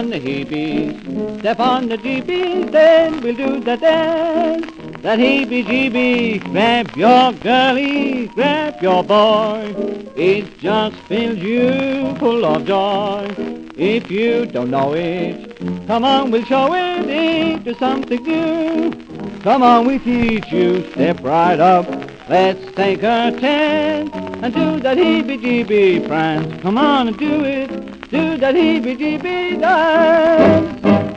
on the heebies, step on the jeebies, then we'll do the dance. That heebie-jeebie, grab your girlie, grab your boy. It just fills you full of joy. If you don't know it, come on, we'll show it. It's something new. Come on, we teach you. Step right up. Let's take a chance and do that heebie-jeebie prance. Come on and do it. Do that heebie-jeebie dance.